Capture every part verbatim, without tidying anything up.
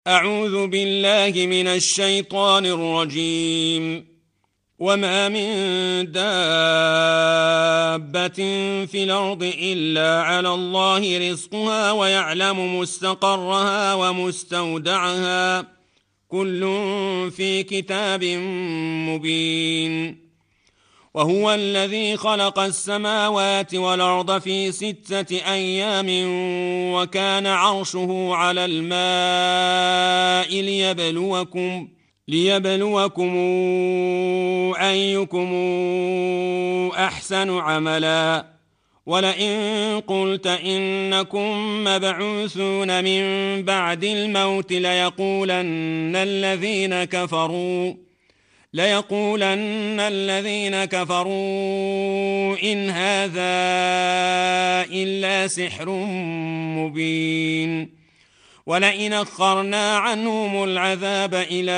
أعوذ بالله من الشيطان الرجيم. وما من دابة في الأرض إلا على الله رزقها ويعلم مستقرها ومستودعها كل في كتاب مبين. وهو الذي خلق السماوات والأرض في ستة أيام وكان عرشه على الماء ليبلوكم ليبلوكم أيكم أحسن عملا. ولئن قلت إنكم مبعوثون من بعد الموت ليقولن الذين كفروا ليقولن الذين كفروا إن هذا إلا سحر مبين. ولئن أخرنا عنهم العذاب إلى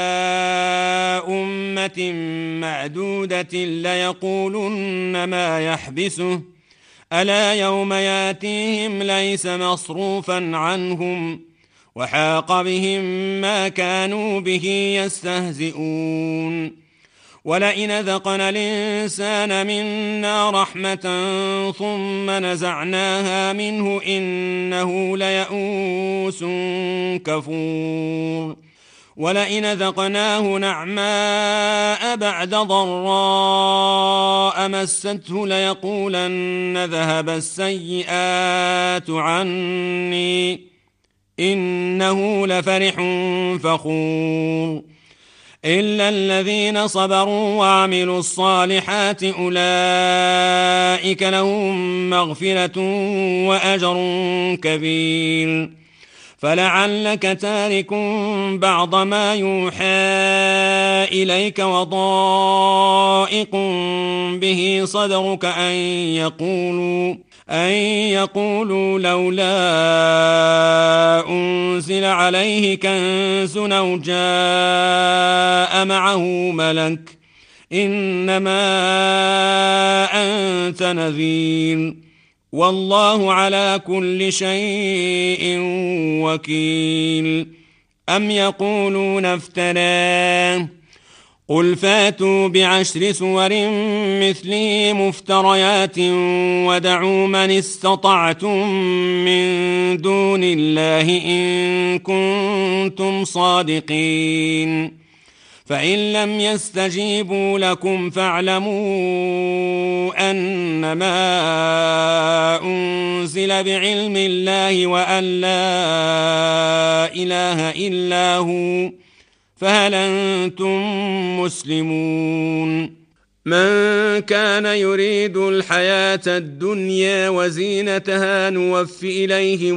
أمة معدودة ليقولن ما يحبسه ألا يوم ياتيهم ليس مصروفا عنهم وحاق بهم ما كانوا به يستهزئون. ولئن ذقنا الإنسان منا رحمة ثم نزعناها منه إنه ليئوس كفور. ولئن ذقناه نعماء بعد ضراء مسته ليقولن ذهب السيئات عني إنه لفرح فخور. إلا الذين صبروا وعملوا الصالحات أولئك لهم مغفرة وأجر كبير. فلعلك تارك بعض ما يوحى إليك وضائق به صدرك أن يقولوا أن يقولوا لولا أنزل عليه كنز أو جاء معه ملك إنما أنت نذير والله على كل شيء وكيل. أم يقولون افتراه قل فاتوا بعشر سور مثله مفتريات ودعوا من استطعتم من دون الله إن كنتم صادقين. فإن لم يستجيبوا لكم فاعلموا أنما أنزل بعلم الله وأن لا إله إلا هو فهل أنتم مسلمون؟ من كان يريد الحياة الدنيا وزينتها نوف إليهم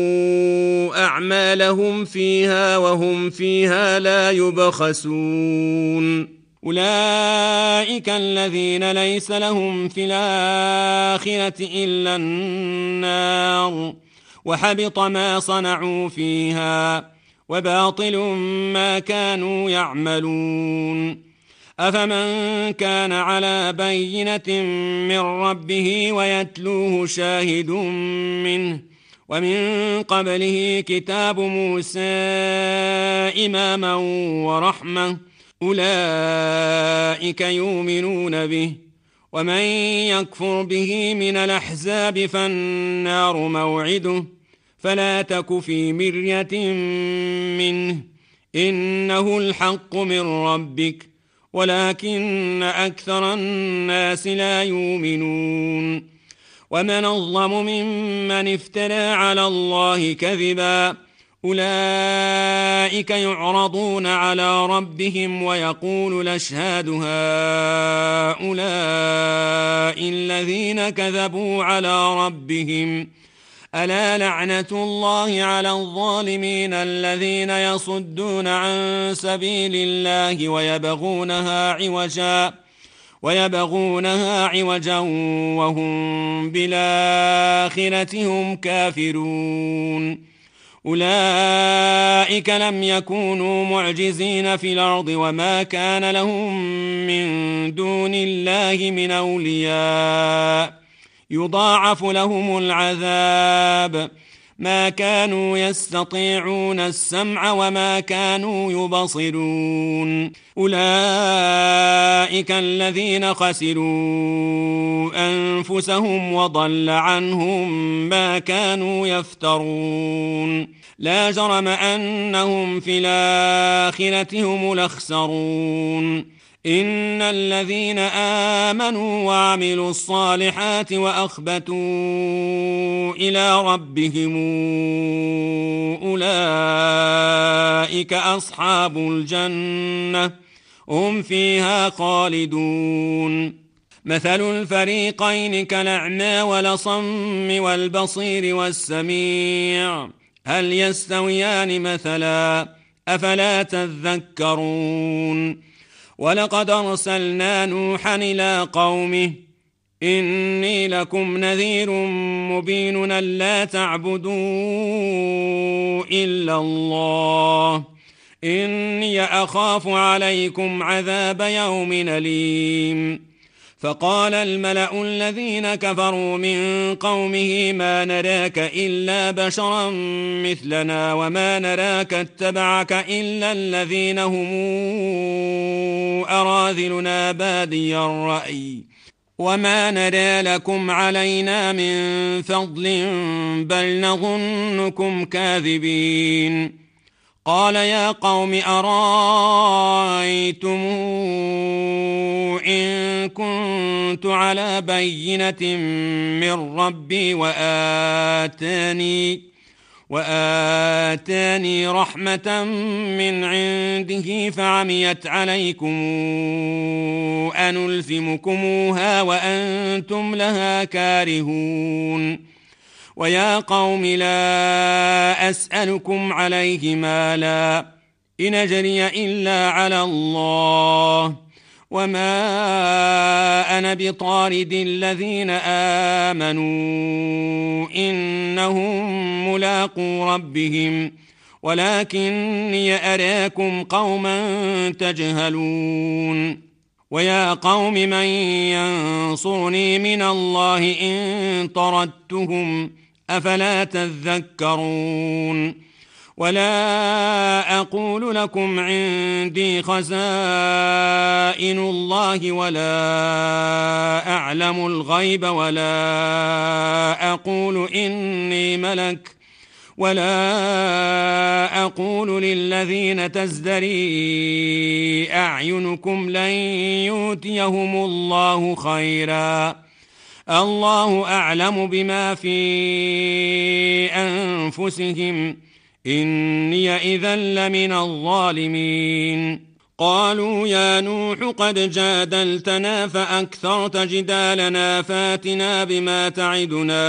أعمالهم فيها وهم فيها لا يبخسون. أولئك الذين ليس لهم في الآخرة إلا النار وحبط ما صنعوا فيها وباطل ما كانوا يعملون. أفمن كان على بينة من ربه ويتلوه شاهد منه ومن قبله كتاب موسى إماما ورحمة أولئك يؤمنون به. ومن يكفر به من الأحزاب فالنار موعده فلا تك في مرية منه إنه الحق من ربك ولكن أكثر الناس لا يؤمنون. ومن أظلم ممن افترى على الله كذبا أولئك يعرضون على ربهم ويقول الأشهاد هؤلاء الذين كذبوا على ربهم ألا لعنة الله على الظالمين الذين يصدون عن سبيل الله ويبغونها عوجا ويبغونها عوجا وهم بالآخرة هم كافرون. أولئك لم يكونوا معجزين في الأرض وما كان لهم من دون الله من أولياء يضاعف لهم العذاب ما كانوا يستطيعون السمع وما كانوا يبصرون أولئك الذين خسروا أنفسهم وضل عنهم ما كانوا يفترون لا جرم أنهم في الآخرة هم الأخسرون إن الذين آمنوا وعملوا الصالحات وأخبتوا إلى ربهم أولئك أصحاب الجنة هم فيها خالدون مثل الفريقين كالأعمى والأصم والبصير والسميع هل يستويان مثلا أفلا تذكرون ولقد أرسلنا نوحا إلى قومه إني لكم نذير مبين ألا تعبدوا إلا الله إني أخاف عليكم عذاب يوم أليم فقال الملأ الذين كفروا من قومه ما نراك إلا بشرا مثلنا وما نراك اتبعك إلا الذين هم أراذلنا بادي الرأي وما نرى لكم علينا من فضل بل نظنكم كاذبين قال يا قوم أرأيتم إن كنت على بينة من ربي وآتاني وآتاني رحمة من عنده فعميت عليكم أنلزمكموها وأنتم لها كارهون ويا قوم لا أسألكم عليه مالا إن أجري إلا على الله وما أنا بطارد الذين آمنوا إنهم ملاقو ربهم ولكني أراكم قوما تجهلون ويا قوم من ينصرني من الله إن طردتهم أفلا تذكرون ولا أقول لكم عندي خزائن الله ولا أعلم الغيب ولا أقول إني ملك ولا أقول للذين تزدري أعينكم لن يؤتيهم الله خيرا الله أعلم بما في أنفسهم إني إذا لمن الظالمين قالوا يا نوح قد جادلتنا فأكثرت جدالنا فاتنا بما تعدنا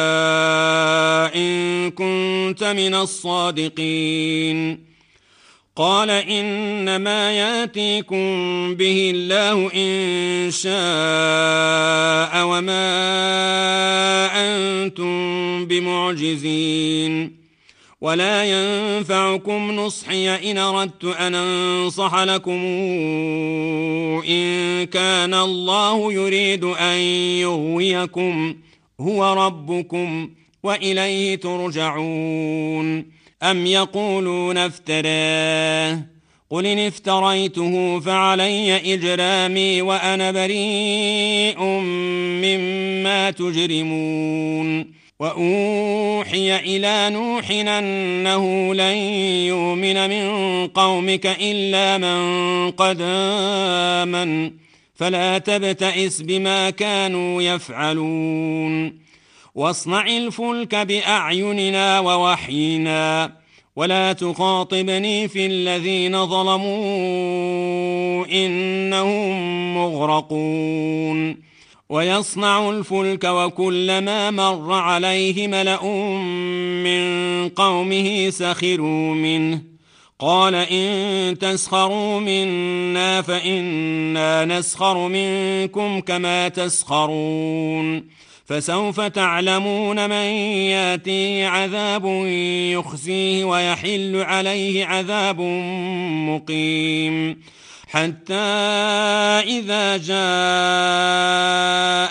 إن كنت من الصادقين قال إنما ياتيكم به الله إن شاء وما أنتم بمعجزين ولا ينفعكم نصحي إن أردت أن أنصح لكم إن كان الله يريد أن يغويكم هو ربكم وإليه ترجعون أم يقولون افتراه قل إن افتريته فعلي إجرامي وأنا بريء مما تجرمون وأوحي إلى نوح أنه لن يؤمن من قومك إلا من قد آمن فلا تبتئس بما كانوا يفعلون واصنع الفلك بأعيننا ووحينا ولا تخاطبني في الذين ظلموا إنهم مغرقون ويصنع الفلك وكلما مر عليه ملأ من قومه سخروا منه قال إن تسخروا منا فإنا نسخر منكم كما تسخرون فسوف تعلمون من ياتيه عذاب يخزيه ويحل عليه عذاب مقيم حتى إذا جاء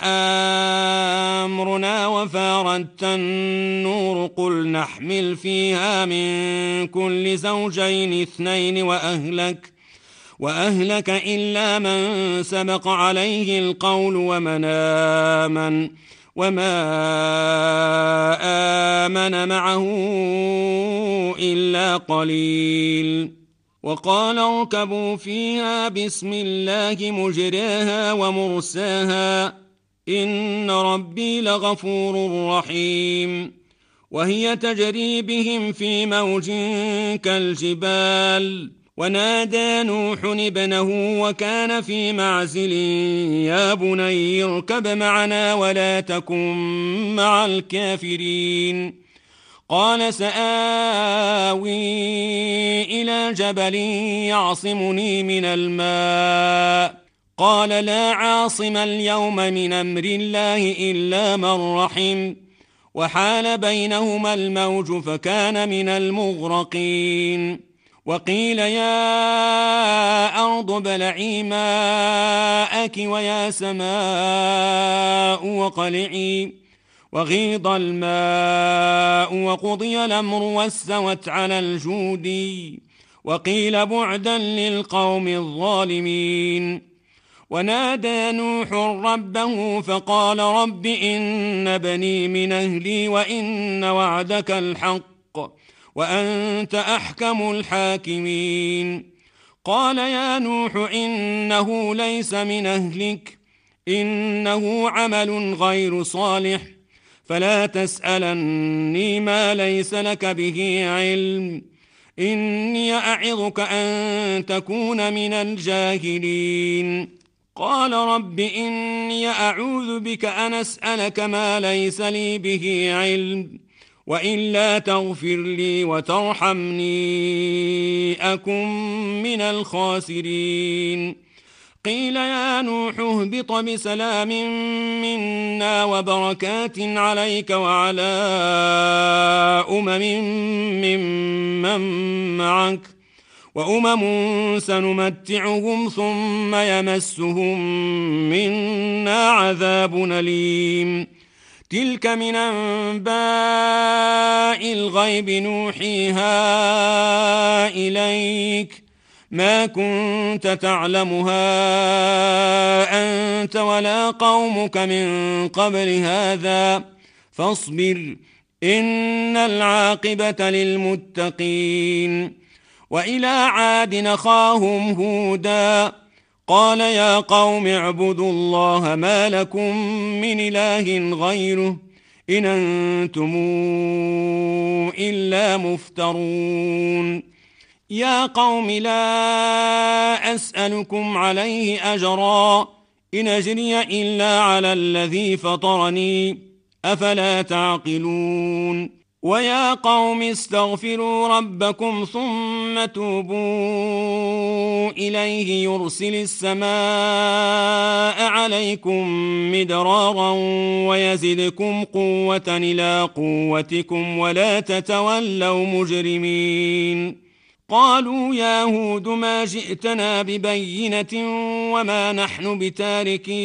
أمرنا وفارت النور قل نحمل فيها من كل زوجين اثنين وأهلك وأهلك إلا من سبق عليه القول ومن آمن وما آمن معه إلا قليل. وقال اركبوا فيها بسم الله مجريها ومرساها إن ربي لغفور رحيم. وهي تجري بهم في موج كالجبال ونادى نوح ابنه وكان في معزل يا بني اركب معنا ولا تكن مع الكافرين. قال سآوي إلى جبل يعصمني من الماء قال لا عاصم اليوم من أمر الله إلا من رحم وحال بينهما الموج فكان من المغرقين. وقيل يا أرض ابلعي ماءك ويا سماء واقلعي وغيض الماء وقضي الأمر واستوت على الجودي وقيل بعدا للقوم الظالمين. ونادى نوح ربه فقال رب إن بني من أهلي وإن وعدك الحق وأنت أحكم الحاكمين. قال يا نوح إنه ليس من أهلك إنه عمل غير صالح فلا تسألني ما ليس لك به علم إني أعظك أن تكون من الجاهلين. قال رب إني أعوذ بك أن أسألك ما ليس لي به علم وإلا تغفر لي وترحمني أكن من الخاسرين. قيل يا نوح اهبط بسلام منا وبركات عليك وعلى أمم ممن معك وأمم سنمتعهم ثم يمسهم منا عذاب أليم. تلك من أنباء الغيب نوحيها إليك ما كنت تعلمها أنت ولا قومك من قبل هذا فاصبر إن العاقبة للمتقين. وإلى عاد أخاهم هودا قال يا قوم اعبدوا الله ما لكم من إله غيره إن أنتم إلا مفترون. يا قوم لا أسألكم عليه أجرا إن أجري إلا على الذي فطرني أفلا تعقلون. ويا قوم استغفروا ربكم ثم توبوا إليه يرسل السماء عليكم مدرارا ويزدكم قوة إلى قوتكم ولا تتولوا مجرمين. قالوا يا هود ما جئتنا ببينة وما نحن بتاركي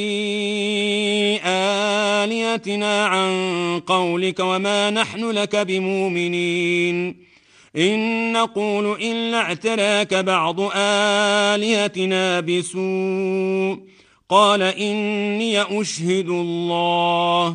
آلهتنا عن قولك وما نحن لك بمؤمنين إن نقول إلا اعتراك بعض آلهتنا بسوء قال إني أشهد الله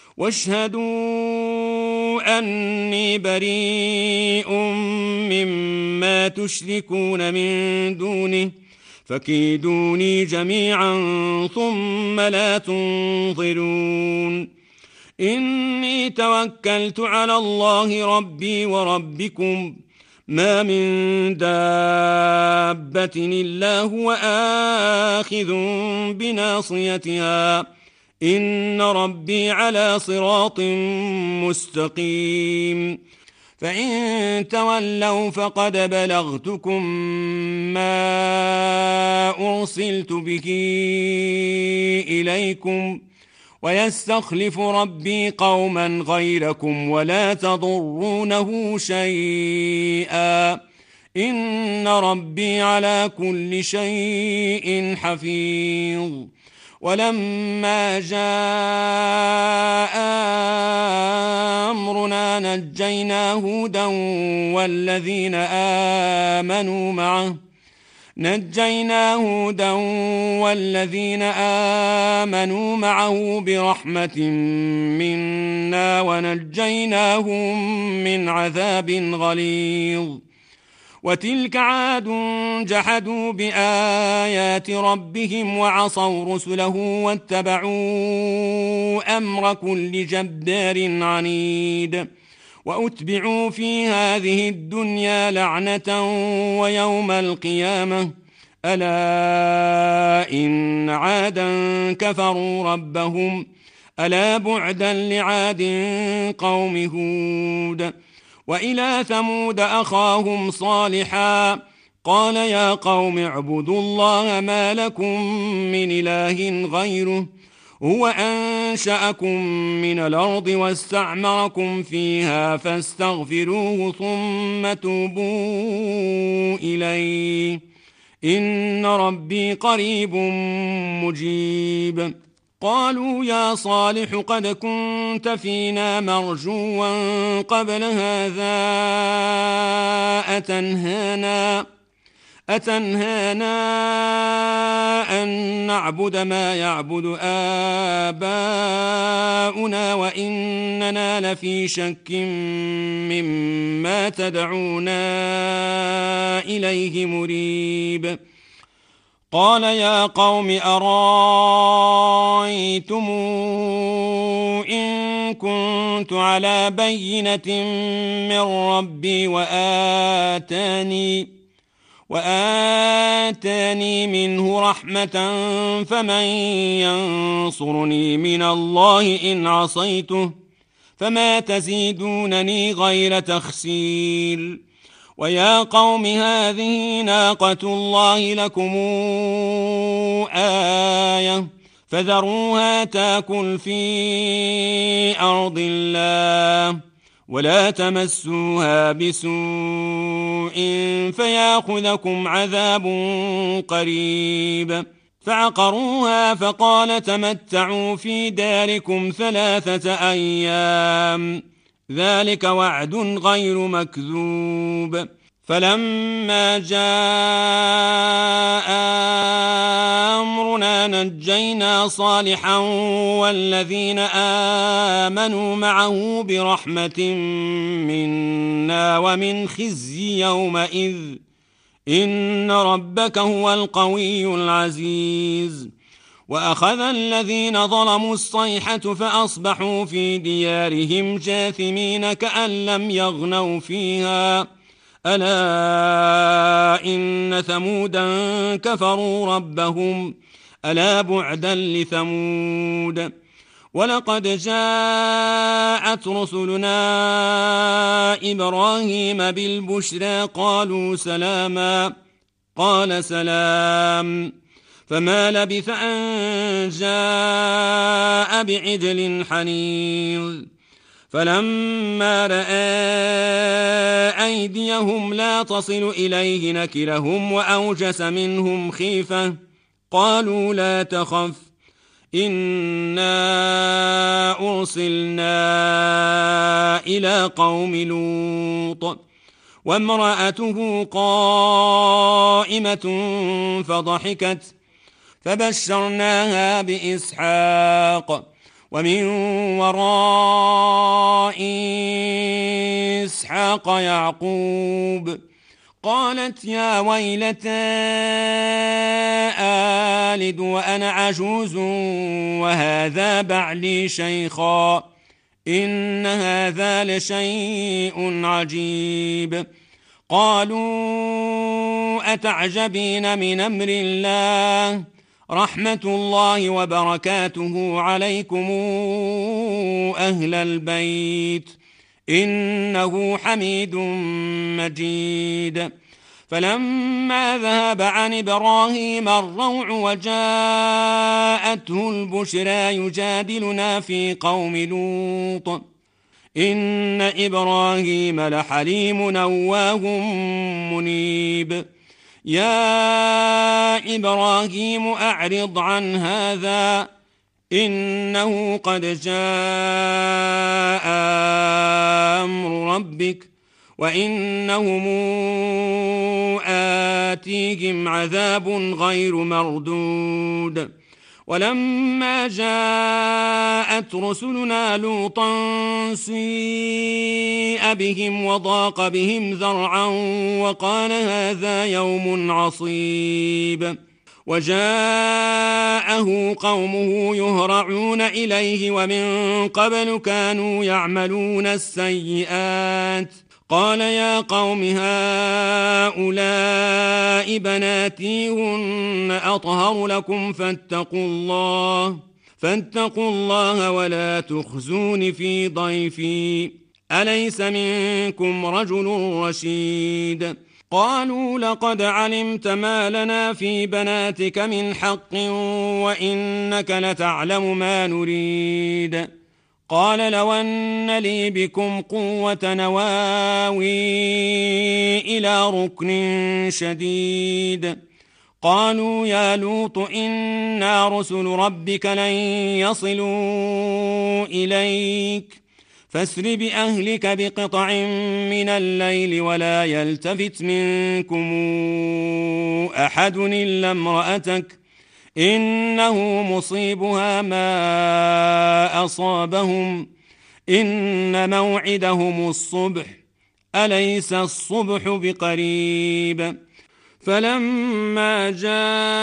واشهدوا أني بريء مما تشركون من دونه فكيدوني جميعا ثم لا تنظرون. إني توكلت على الله ربي وربكم ما من دابة إلا هو آخذ بناصيتها إن ربي على صراط مستقيم. فإن تولوا فقد بلغتكم ما أرسلت به إليكم ويستخلف ربي قوما غيركم ولا تضرونه شيئا إن إن ربي على كل شيء حفيظ. ولما جاء أمرنا نجينا هودا والذين آمنوا معه نجينا هودا والذين آمنوا معه برحمة منا ونجيناهم من عذاب غليظ. وتلك عاد جحدوا بآيات ربهم وعصوا رسله واتبعوا أمر كل جبار عنيد. وأتبعوا في هذه الدنيا لعنة ويوم القيامة ألا إن عادا كفروا ربهم ألا بعدا لعاد قوم هود. وإلى ثمود أخاهم صالحا قال يا قوم اعبدوا الله ما لكم من إله غيره هو أنشأكم من الأرض واستعمركم فيها فاستغفروه ثم توبوا إليه إن ربي قريب مجيب. قالوا يا صالح قد كنت فينا مرجوا قبل هذا أتنهانا أتنهانا أن نعبد ما يعبد آباؤنا وإننا لفي شك مما تدعونا إليه مريب. قال يا قوم أرأيتم إن كنت على بينة من ربي وآتاني وآتاني منه رحمة فمن ينصرني من الله إن عصيته فما تزيدونني غير تخسير. ويا قوم هذه ناقة الله لكم آية فذروها تاكل في أرض الله ولا تمسوها بسوء فياخذكم عذاب قريب. فعقروها فقال تمتعوا في داركم ثلاثة أيام ذلك وعد غير مكذوب. فلما جاء أمرنا نجينا صالحا والذين آمنوا معه برحمة منا ومن خزي يومئذ إن ربك هو القوي العزيز. وأخذ الذين ظلموا الصيحة فأصبحوا في ديارهم جاثمين كأن لم يغنوا فيها ألا إن ثمودا كفروا ربهم ألا بعدا لثمود. ولقد جاءت رسلنا إبراهيم بالبشرى قالوا سلاما قال سلام فما لبث أن جاء بعجل حنيظ. فلما رأى أيديهم لا تصل إليه نكرهم وأوجس منهم خيفة قالوا لا تخف إنا أرسلنا إلى قوم لوط وامرأته قائمة فضحكت فبشرناها بإسحاق ومن وراء إسحاق يعقوب. قالت يا ويلتى آلد وأنا عجوز وهذا بعلي شيخا إن هذا لشيء عجيب. قالوا أتعجبين من أمر الله رحمة الله وبركاته عليكم أهل البيت إنه حميد مجيد. فلما ذهب عن إبراهيم الروع وجاءته البشرى يجادلنا في قوم لوط إن إبراهيم لحليم أواه منيب. مريب يا إبراهيم أعرض عن هذا إنه قد جاء أمر ربك وإنهم آتيهم عذاب غير مردود ولما جاءت رسلنا لوطا سيء بهم وضاق بهم ذرعا وقال هذا يوم عصيب وجاءه قومه يهرعون إليه ومن قبل كانوا يعملون السيئات قال يا قوم هؤلاء بناتي هن أطهر لكم فاتقوا الله فاتقوا الله ولا تخزون في ضيفي أليس منكم رجل رشيد قالوا لقد علمت ما لنا في بناتك من حق وإنك لتعلم ما نريد قال لو أن لي بكم قوة نواوي إلى ركن شديد قالوا يا لوط إنا رسل ربك لن يصلوا إليك فاسر بأهلك بقطع من الليل ولا يلتفت منكم أحد إلا امرأتك إنه مصيبها ما أصابهم إن موعدهم الصبح أليس الصبح بقريب فلما جاء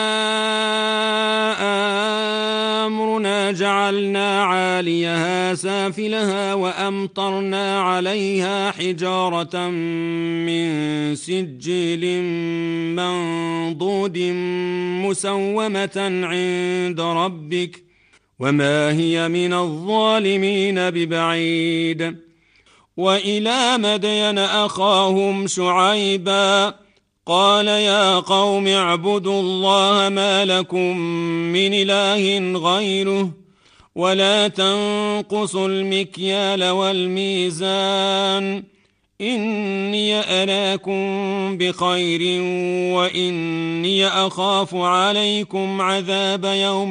أمرنا جعلنا عاليها سافلها وأمطرنا عليها حجارة من سجيل منضود مسومة عند ربك وما هي من الظالمين ببعيد وإلى مدين أخاهم شعيبا قال يا قوم اعبدوا الله ما لكم من إله غيره ولا تنقصوا المكيال والميزان إني أراكم بخير وإني أخاف عليكم عذاب يوم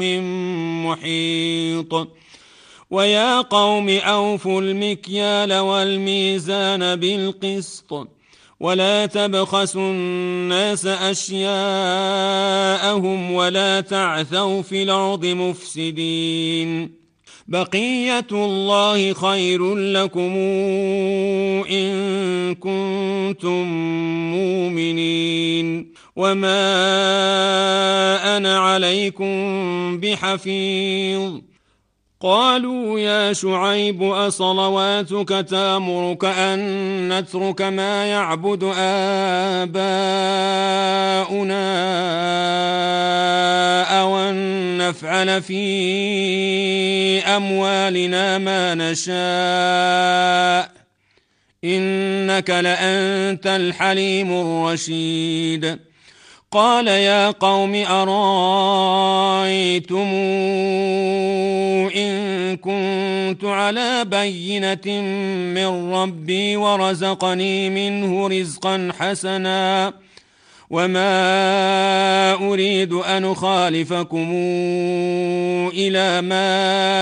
محيط ويا قوم أوفوا المكيال والميزان بالقسط ولا تبخسوا الناس أشياءهم ولا تعثوا في الأرض مفسدين بقية الله خير لكم إن كنتم مؤمنين وما أنا عليكم بحفيظ قالوا يا شعيب أصلواتك تأمرك أن نترك ما يعبد آباؤنا أو أن نفعل في أموالنا ما نشاء إنك لأنت الحليم الرشيد قال يا قوم أرأيتم إن كنت على بينة من ربي ورزقني منه رزقا حسنا وما أريد أن أخالفكم إلى ما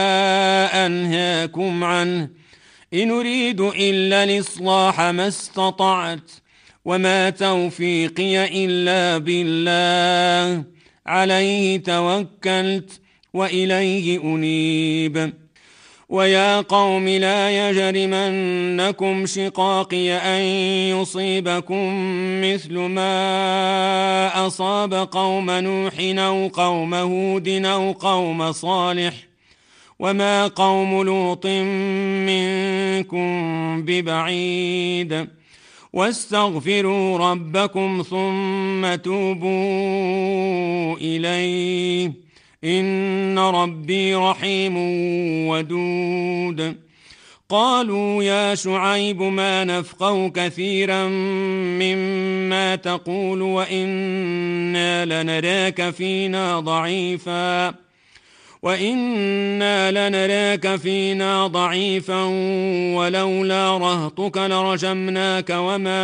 أنهاكم عنه إن أريد إلا الإصلاح ما استطعت وما توفيقي إلا بالله عليه توكلت وإليه أنيب ويا قوم لا يجرمنكم شقاقي أن يصيبكم مثل ما أصاب قوم نوح أو قوم هود أو قوم صالح وما قوم لوط منكم ببعيد واستغفروا ربكم ثم توبوا إليه إن ربي رحيم ودود قالوا يا شعيب ما نفقه كثيرا مما تقول وإنا لنراك فينا ضعيفا وإنا لنراك فينا ضعيفا ولولا رهطك لرجمناك وما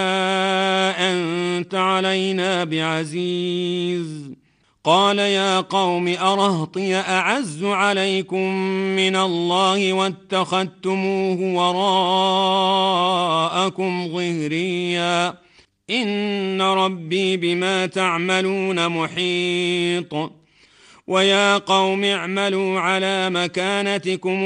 أنت علينا بعزيز. قال يا قوم أرهطي أعز عليكم من الله واتخذتموه وراءكم ظهريا إن ربي بما تعملون محيط. ويا قوم اعملوا على مكانتكم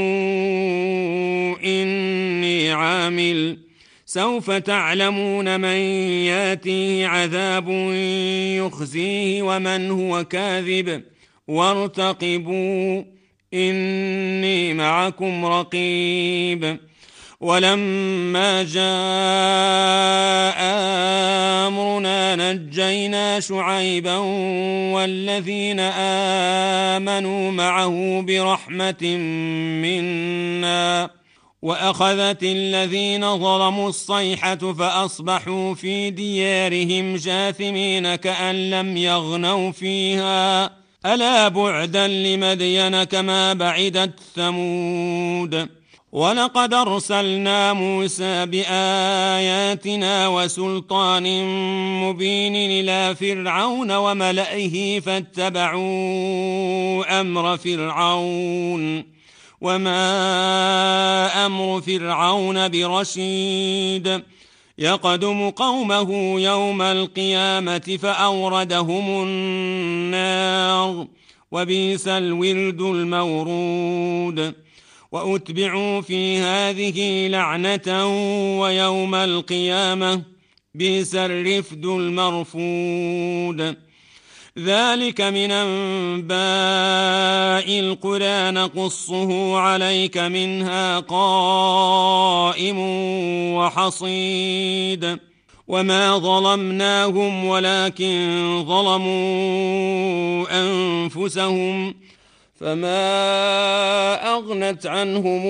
إني عامل سوف تعلمون من ياتيه عذاب يخزيه ومن هو كاذب وارتقبوا إني معكم رقيب. ولما جاء أمرنا نجينا شعيبا والذين آمنوا معه برحمة منا وأخذت الذين ظلموا الصيحة فأصبحوا في ديارهم جاثمين كأن لم يغنوا فيها ألا بعدا لمدين كما بعدت ثمود. ولقد أرسلنا موسى بآياتنا وسلطان مبين إلى فرعون وملئه فاتبعوا أمر فرعون وما أمر فرعون برشيد يقدم قومه يوم القيامة فأوردهم النار وبئس الورد المورود. وأتبعوا في هذه لعنة ويوم القيامة بئس الرفد المرفود. ذلك من أنباء القرى نقصه عليك منها قائم وحصيد. وما ظلمناهم ولكن ظلموا أنفسهم فما أغنت عنهم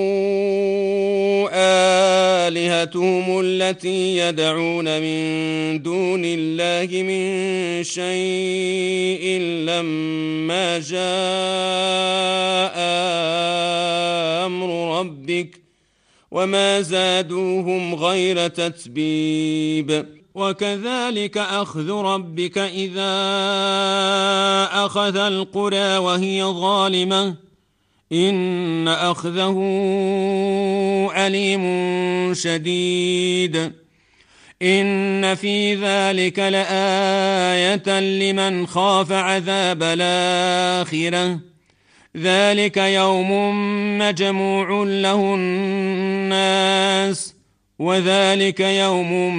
آلهتهم التي يدعون من دون الله من شيء لما جاء أمر ربك وما زادوهم غير تتبيب. وكذلك أخذ ربك إذا أخذ القرى وهي ظالمة إن أخذه أليم شديد. إن في ذلك لآية لمن خاف عذاب الآخرة ذلك يوم مجموع له الناس وذلك يوم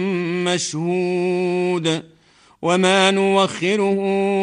مشهود وما نوخره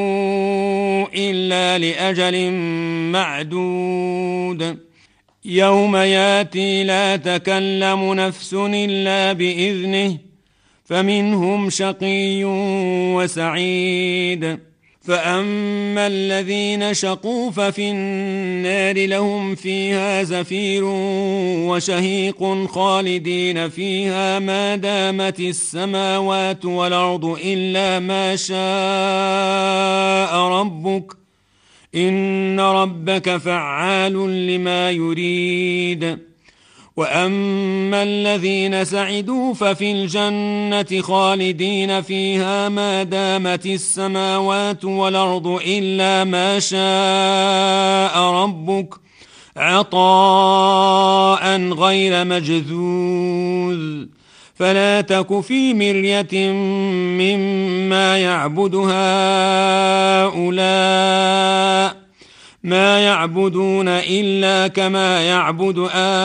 إلا لأجل معدود. يوم ياتي لا تكلم نفس إلا بإذنه فمنهم شقي وسعيد. فأما الذين شقوا ففي النار لهم فيها زفير وشهيق خالدين فيها ما دامت السماوات والأرض إلا ما شاء ربك إن ربك فعال لما يريد. وأما الذين سعدوا ففي الجنة خالدين فيها ما دامت السماوات والأرض إلا ما شاء ربك عطاء غير مجذوذ. فلا تك في مرية مما يعبد هؤلاء ما يعبدون إلا كما يعبد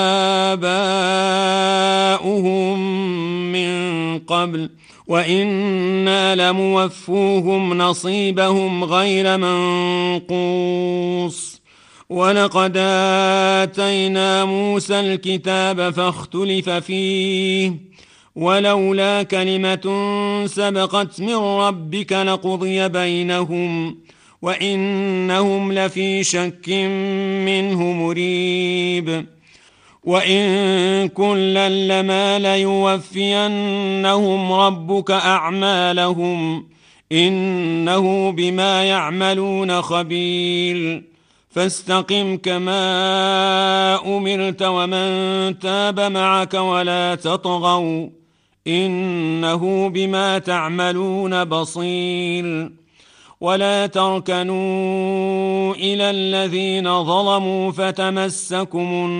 آباؤهم من قبل وإنا لموفوهم نصيبهم غير منقوص. ولقد آتينا موسى الكتاب فاختلف فيه ولولا كلمة سبقت من ربك لقضي بينهم وإنهم لفي شك منه مريب. وإن كلا لما ليوفينهم ربك أعمالهم إنه بما يعملون خبير. فاستقم كما أمرت ومن تاب معك ولا تطغوا إنه بما تعملون بصير. ولا تركنوا إلى الذين ظلموا فتمسكم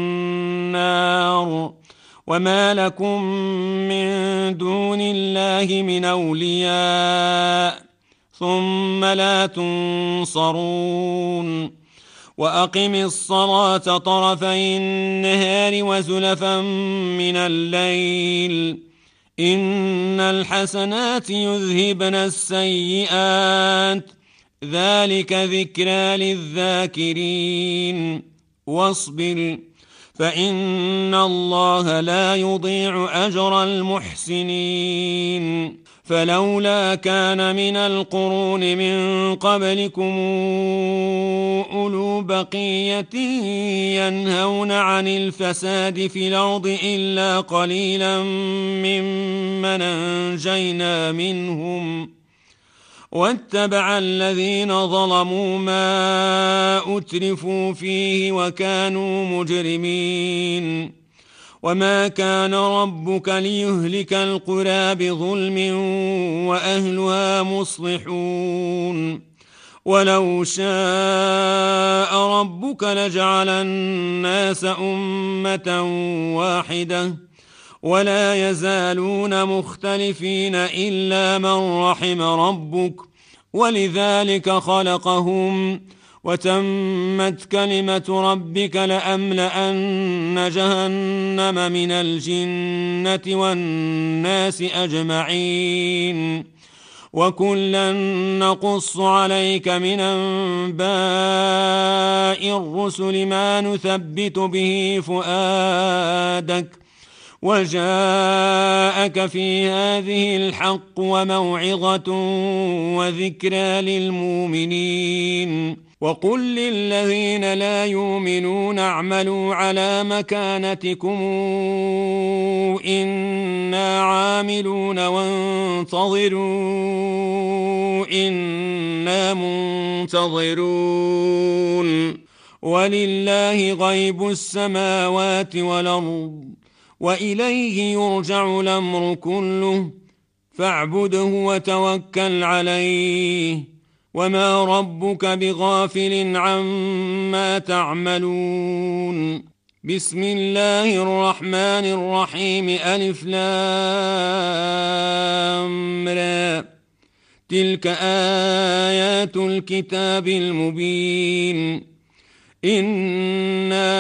النار وما لكم من دون الله من أولياء ثم لا تنصرون. وأقم الصلاة طرفي النهار وزلفا من الليل إن الحسنات يذهبن السيئات ذلك ذكرى للذاكرين. واصبر فإن الله لا يضيع أجر المحسنين. فلولا كان من القرون من قبلكم أولو بقية ينهون عن الفساد في الأرض إلا قليلا ممن أنجينا منهم واتبع الذين ظلموا ما أترفوا فيه وكانوا مجرمين. وما كان ربك ليهلك القرى بظلم وأهلها مصلحون. ولو شاء ربك لجعل الناس أمة واحدة ولا يزالون مختلفين إلا من رحم ربك ولذلك خلقهم وتمت كلمة ربك لأملأن جهنم من الجنة والناس أجمعين. وكلا نقص عليك من أنباء الرسل ما نثبت به فؤادك وجاءك في هذه الحق وموعظة وذكرى للمؤمنين. وقل للذين لا يؤمنون اعملوا على مكانتكم إنا عاملون وانتظروا إنا منتظرون. ولله غيب السماوات والأرض وإليه يرجع الأمر كله فاعبده وتوكل عليه وما ربك بغافل عما تعملون. بسم الله الرحمن الرحيم ألف لام را تلك آيات الكتاب المبين إنا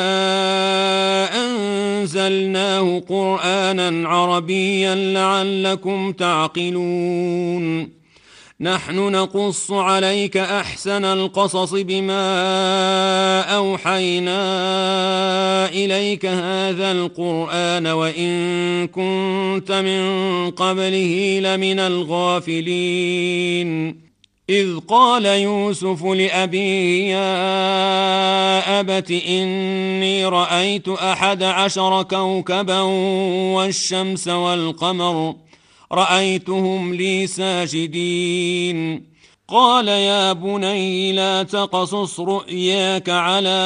أنزلناه قرآنا عربيا لعلكم تعقلون. نحن نقص عليك أحسن القصص بما أوحينا إليك هذا القرآن وإن كنت من قبله لمن الغافلين. إذ قال يوسف لأبيه يا أبت إني رأيت أحد عشر كوكبا والشمس والقمر رأيتهم لي ساجدين. قال يا بني لا تقصص رؤياك على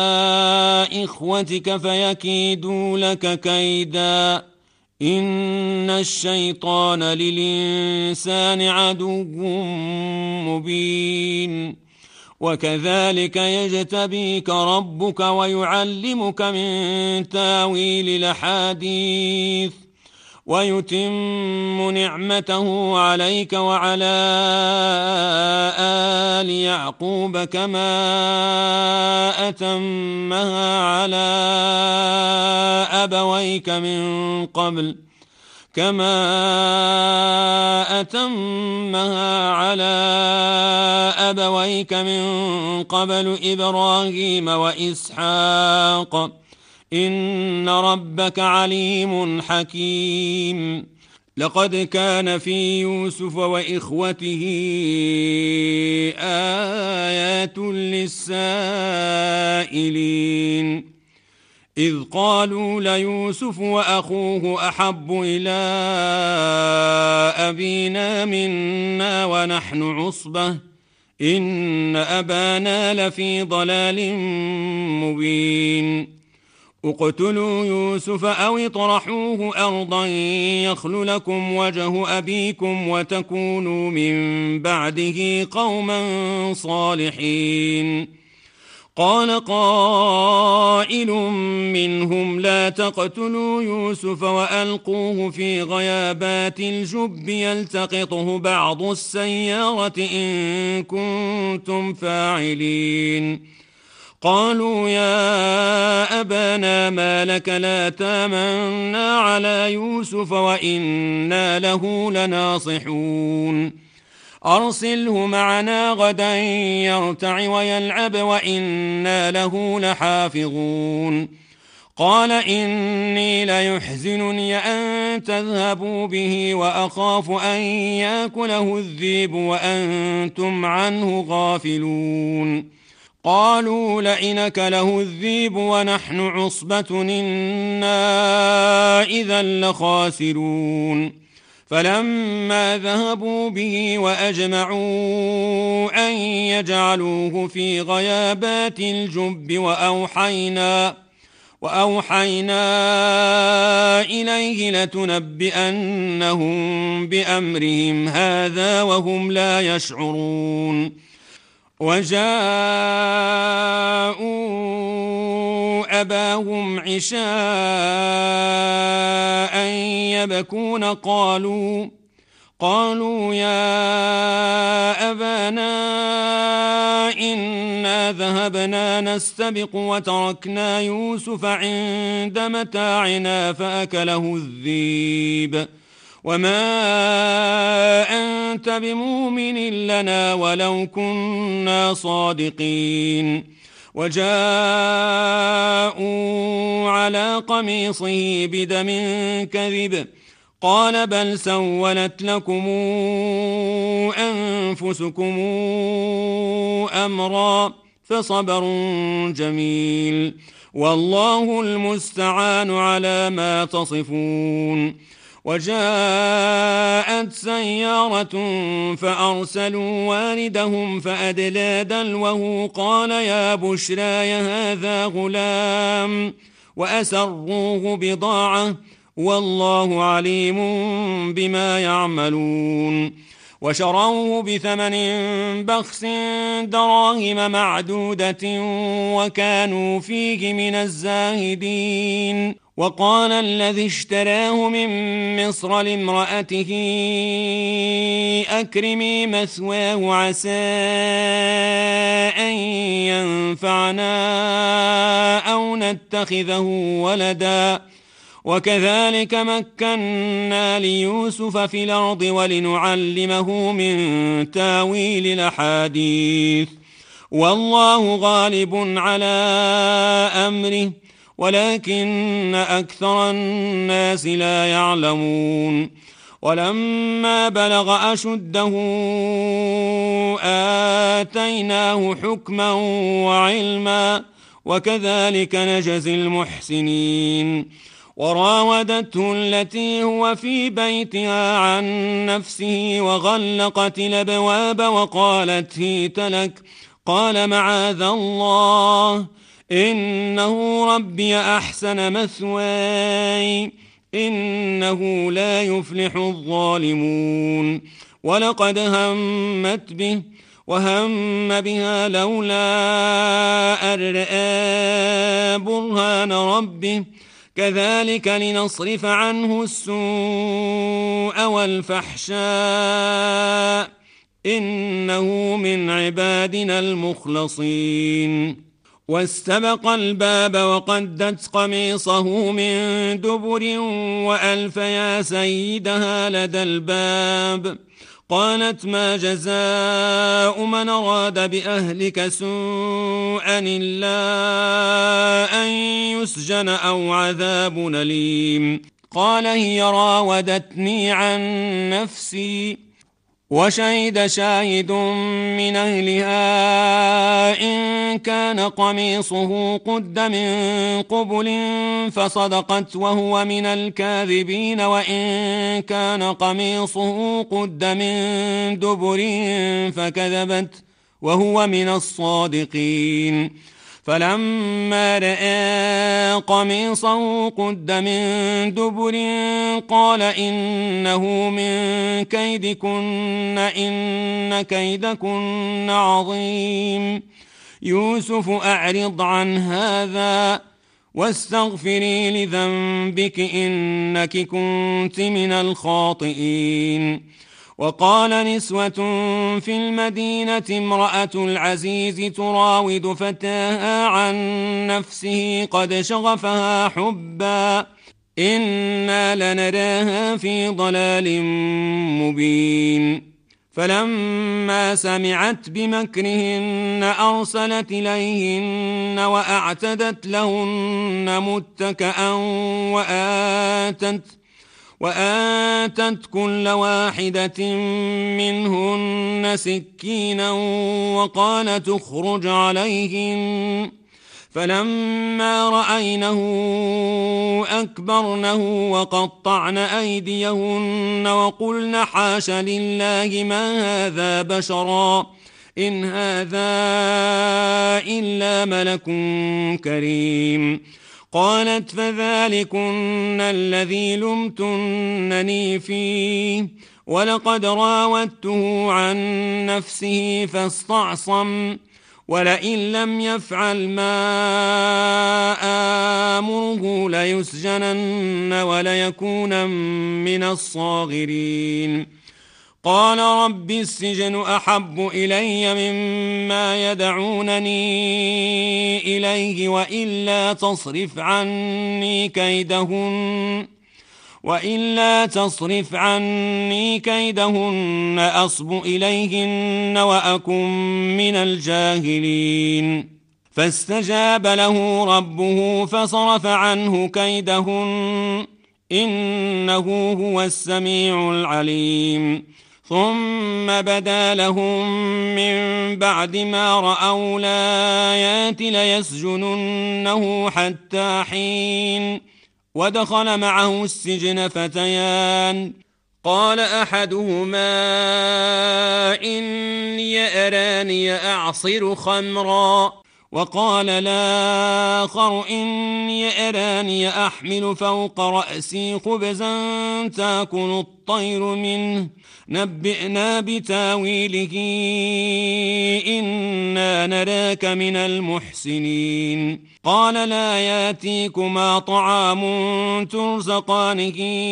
إخوتك فيكيدوا لك كيدا إن الشيطان للإنسان عدو مبين. وكذلك يجتبيك ربك ويعلمك من تاويل الأحاديث ويتم نعمته عليك وعلى آل يعقوب كما أتمها على أبويك من قبل كما أتمها على أبويك من قبل إبراهيم وإسحاق إن ربك عليم حكيم. لقد كان في يوسف وإخوته آيات للسائلين إذ قالوا ليوسف وأخوه أحب إلى أبينا منا ونحن عصبة إن أبانا لفي ضلال مبين اقتلوا يوسف أو اطرحوه أرضا يخل لكم وجه أبيكم وتكونوا من بعده قوما صالحين قال قائل منهم لا تقتلوا يوسف وألقوه في غيابات الجب يلتقطه بعض السيارة إن كنتم فاعلين قالوا يا أبانا ما لك لا تامنا على يوسف وإنا له لناصحون أرسله معنا غدا يرتع ويلعب وإنا له لحافظون قال إني ليحزنني أن تذهبوا به وأخاف أن يأكله الذئب وأنتم عنه غافلون قالوا لئن أكله الذئب ونحن عصبة إنا إذا لخاسرون فلما ذهبوا به وأجمعوا أن يجعلوه في غيابات الجب وأوحينا وأوحينا إليه لتنبئنهم بأمرهم هذا وهم لا يشعرون وجاءوا أباهم عشاء يبكون قالوا قالوا يا أبانا إنا ذهبنا نستبق وتركنا يوسف عند متاعنا فأكله الذئب وما أنت بمؤمن لنا ولو كنا صادقين وجاءوا على قميصه بدم كذب قال بل سولت لكم أنفسكم أمرا فصبر جميل والله المستعان على ما تصفون وجاءت سيارة فأرسلوا واردهم فأدلى دلوه قال يا بشراي هذا غلام وأسروه بضاعة والله عليم بما يعملون وشروه بثمن بخس دراهم معدودة وكانوا فيه من الزاهدين وقال الذي اشتراه من مصر لامرأته أكرمي مثواه عسى أن ينفعنا أو نتخذه ولدا وكذلك مكنا ليوسف في الأرض ولنعلمه من تاويل الأحاديث والله غالب على أمره ولكن أكثر الناس لا يعلمون ولما بلغ أشده آتيناه حكما وعلما وكذلك نجزي المحسنين وراودته التي هو في بيتها عن نفسه وغلقت الأبواب وقالت هيت لك قال معاذ الله إنه ربي أحسن مثواي إنه لا يفلح الظالمون ولقد همت به وهم بها لولا أن رأى برهان ربه كذلك لنصرف عنه السوء والفحشاء إنه من عبادنا المخلصين واستبق الباب وقدت قميصه من دبر وألف يا سيدها لدى الباب قالت ما جزاء من أراد بأهلك سوءا إلا أن يسجن أو عذاب أليم قال هي راودتني عن نفسي وشهد شاهد من أهلها إن كان قميصه قد من قبل فصدقت وهو من الكاذبين وإن كان قميصه قد من دبر فكذبت وهو من الصادقين. فلما رأى قميصه قد من دبر قال إنه من كيدكن إن كيدكن عظيم. يوسف أعرض عن هذا واستغفري لذنبك إنك كنت من الخاطئين. وقال نسوة في المدينة امرأة العزيز تراود فتاها عن نفسه قد شغفها حبا إنا لنراها في ضلال مبين. فلما سمعت بمكرهن أرسلت إليهن وأعتدت لهن متكأ وآتت وآتت كل واحدة منهن سكينا وقالت اخرج عليهن. فلما رأينه أكبرنه وقطعن أيديهن وقلن حاش لله ما هذا بشرا إن هذا إلا ملك كريم. قالت فذلكن الذي لمتنني فيه ولقد راودته عن نفسه فاستعصم ولئن لم يفعل ما آمره ليسجنن وليكون من الصاغرين. قال رب السجن أحب إلي مما يدعونني إليه وإلا تصرف عني كيدهن وإلا تصرف عني كيدهن أصب إليهن وأكن من الجاهلين. فاستجاب له ربه فصرف عنه كيدهن إنه هو السميع العليم. ثم بدا لهم من بعد ما رأوا الآيات ليسجننه حتى حين. ودخل معه السجن فتيان قال أحدهما إني أراني أعصر خمرا وقال الآخر إني أراني أحمل فوق رأسي خبزا تأكل الطير منه نبئنا بتاويله إنا نراك من المحسنين. قال لا ياتيكما طعام ترزقانه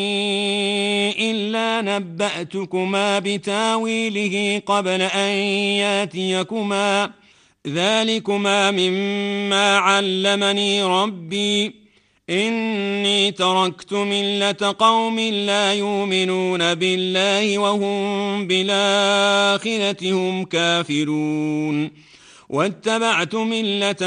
إلا نبأتكما بتاويله قبل أن ياتيكما ذلكما مما علمني ربي إني تركت ملة قوم لا يؤمنون بالله وهم بالآخرة هم كافرون واتبعت ملة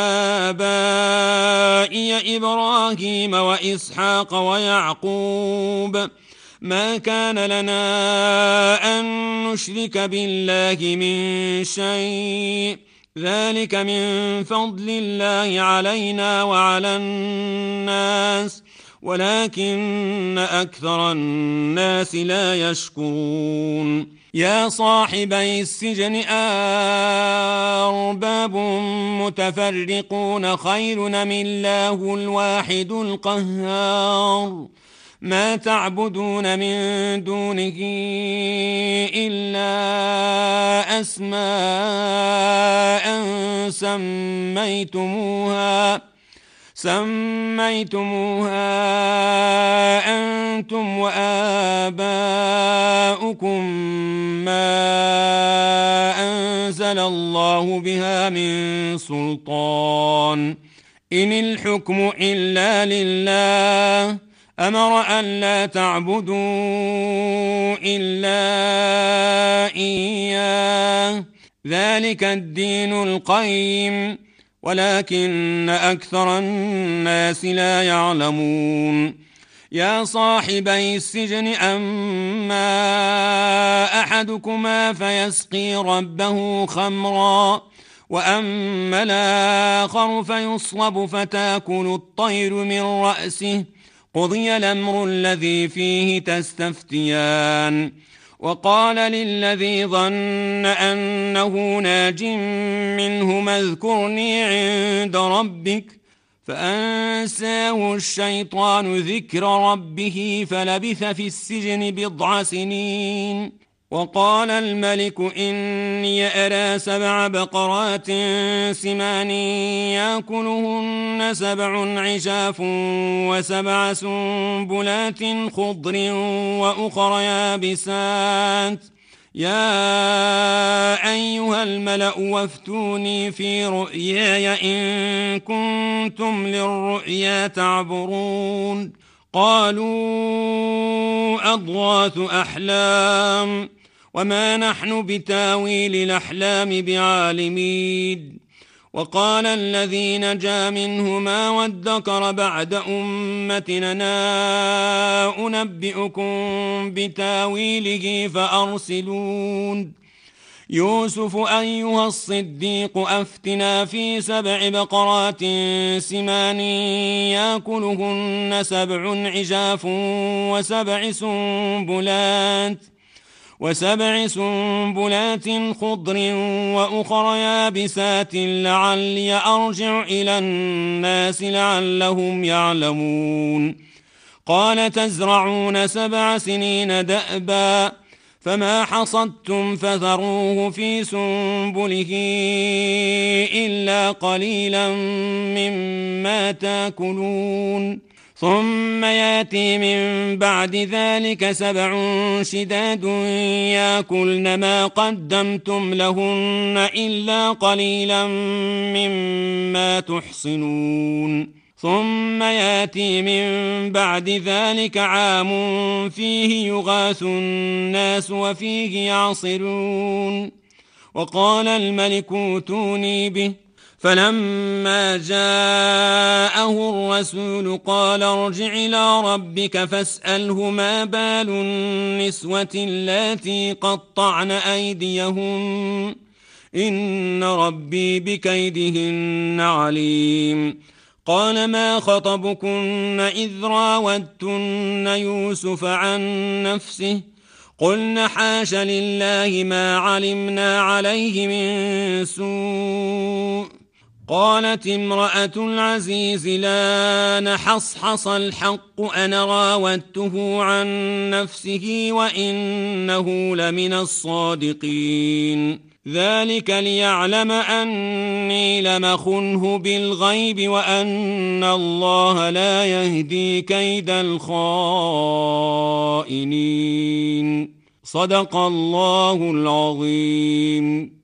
آبائي إبراهيم وإسحاق ويعقوب ما كان لنا أن نشرك بالله من شيء ذلك من فضل الله علينا وعلى الناس ولكن أكثر الناس لا يشكرون. يا صاحبي السجن أرباب متفرقون خير أم الله الواحد القهار ما تعبدون من دونه إلا أسماء سميتموها سميتموها أنتم وآباؤكم ما أنزل الله بها من سلطان إن الحكم إلا لله أمر أن لا تعبدوا إلا إياه ذلك الدين القيم ولكن أكثر الناس لا يعلمون. يا صاحبي السجن أما أحدكما فيسقي ربه خمرا وأما الآخر فيصلب فتاكل الطير من رأسه قضي الأمر الذي فيه تستفتيان وقال للذي ظن أنه ناج منه اذكرني عند ربك فأنساه الشيطان ذكر ربه فلبث في السجن بضع سنين. وقال الملك إني أرى سبع بقرات سمان يأكلهن سبع عجاف وسبع سنبلات خضر وأخر يابسات يا أيها الملأ وافتوني في رؤياي إن كنتم للرؤيا تعبرون. قالوا أضغاث أحلام وما نحن بتاويل الأحلام بعالمين. وقال الذي نجا منهما وادكر بعد أمتنا أنبئكم بتاويله فأرسلون. يوسف أيها الصديق أفتنا في سبع بقرات سمان يأكلهن سبع عجاف وسبع سنبلات وسبع سنبلات خضر وأخر يابسات لعلي أرجع إلى الناس لعلهم يعلمون. قال تزرعون سبع سنين دأبا فما حصدتم فذروه في سنبله إلا قليلا مما تأكلون. ثم ياتي من بعد ذلك سبع شداد يأكلن ما قدمتم لهن إلا قليلا مما تحصنون. ثم ياتي من بعد ذلك عام فيه يغاث الناس وفيه يعصرون. وقال الملك اوتوني به فلما جاءه الرسول قال ارجع إلى ربك فاسأله ما بال النسوة اللاتي قطعن أيديهن إن ربي بكيدهن عليم. قال ما خطبكن إذ راودتن يوسف عن نفسه قلن حاش لله ما علمنا عليه من سوء. قالت امرأة العزيز لا نحصحص الحق أنا راودته عن نفسه وإنه لمن الصادقين. ذلك ليعلم أني لم أخنه بالغيب وأن الله لا يهدي كيد الخائنين. صدق الله العظيم.